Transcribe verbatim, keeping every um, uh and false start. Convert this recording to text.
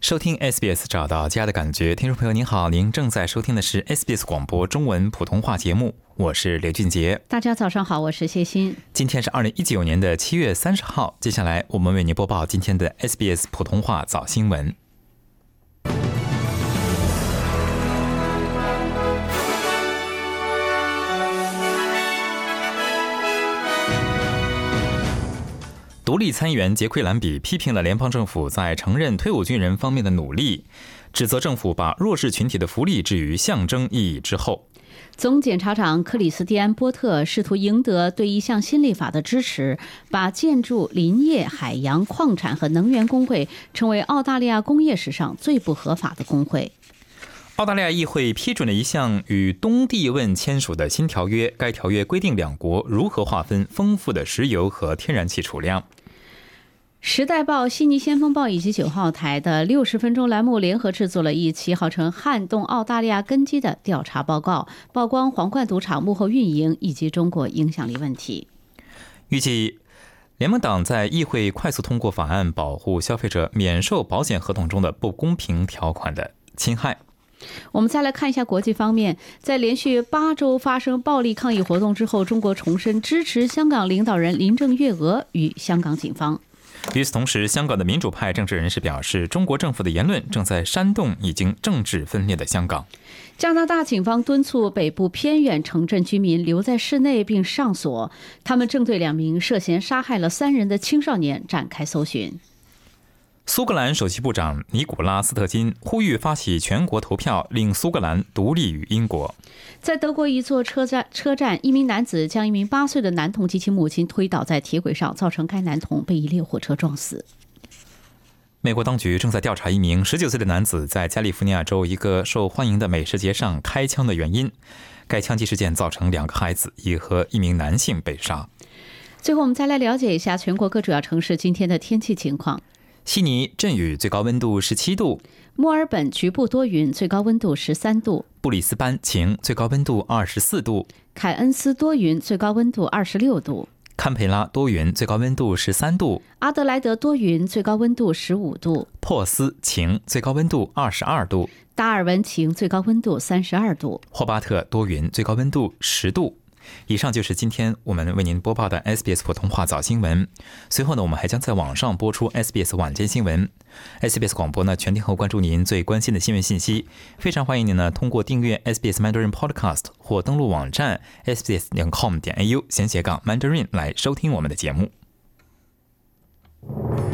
收听 S B S 找到家的感觉，听众朋友您好，您正在收听的是 S B S 广播中文普通话节目，我是刘俊杰。 大家早上好，我是谢欣。 今天是二零一九年的七月三十号，接下来我们为您播报今天的 S B S 普通话早新闻。独立参议员杰奎兰比批评了联邦政府在承认退伍军人方面的努力，指责政府把弱势群体的福利置于象征意义之后。 总检察长克里斯蒂安·波特试图赢得对一项新立法的支持，把建筑、林业、海洋、矿产和能源工会称为澳大利亚工业史上最不合法的工会。 澳大利亚议会批准了一项与东帝汶签署的新条约，该条约规定两国如何划分丰富的石油和天然气储量。 时代报、悉尼先锋报以及九号台的六十分钟栏目联合制作了一期号称撼动澳大利亚根基的调查报告，曝光皇冠赌场幕后运营以及中国影响力问题。 预计联盟党在议会快速通过法案，保护消费者免受保险合同中的不公平条款的侵害。 我们再来看一下国际方面，在连续八周发生暴力抗议活动之后，中国重申支持香港领导人林郑月娥与香港警方。 与此同时，香港的民主派政治人士表示，中国政府的言论正在煽动已经政治分裂的香港。 加拿大警方敦促北部偏远城镇居民留在室内并上锁，他们正对两名涉嫌杀害了三人的青少年展开搜寻。 苏格兰首席部长尼古拉斯特金呼吁发起全国投票，令苏格兰独立于英国。 在德国一座车站，车站一名男子将一名八岁的男童及其母亲推倒在铁轨上，造成该男童被一列火车撞死。 美国当局正在调查一名十九岁的男子在加利福尼亚州一个受欢迎的美食节上开枪的原因。该枪击事件造成两个孩子已和一名男性被杀。 最后我们再来了解一下全国各主要城市今天的天气情况。 悉尼阵雨，最高温度十七度； 墨尔本局部多云，最高温度十三度； 布里斯班晴，最高温度二十四度； 凯恩斯多云，最高温度二十六度； 堪培拉多云，最高温度十三度； 阿德莱德多云，最高温度十五度； 珀斯晴，最高温度二十二度； 达尔文晴，最高温度三十二度； 霍巴特多云，最高温度十度。以上就是今天我们为您播报的 S B S 普通话早新闻。随后呢，我们还将在网上播出 S B S 晚间新闻。S B S 广播呢，全天候关注您最关心的新闻信息。非常欢迎您呢通过订阅 S B S Mandarin Podcast 或登录网站 s b s 点 com 点 a u 闲斜杠 Mandarin 来收听我们的节目。